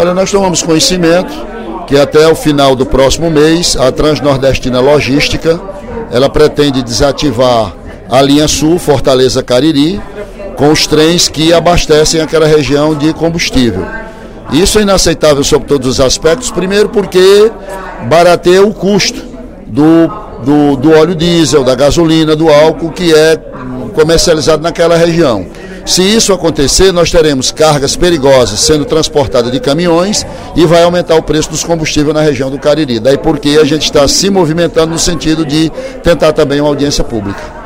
Olha, nós tomamos conhecimento que até o final do próximo mês, a Transnordestina Logística, ela pretende desativar a linha sul, Fortaleza-Cariri, com os trens que abastecem aquela região de combustível. Isso é inaceitável sob todos os aspectos, primeiro porque barateia o custo do óleo diesel, da gasolina, do álcool que é comercializado naquela região. Se isso acontecer, nós teremos cargas perigosas sendo transportadas de caminhões e vai aumentar o preço dos combustíveis na região do Cariri. Daí porque a gente está se movimentando no sentido de tentar também uma audiência pública.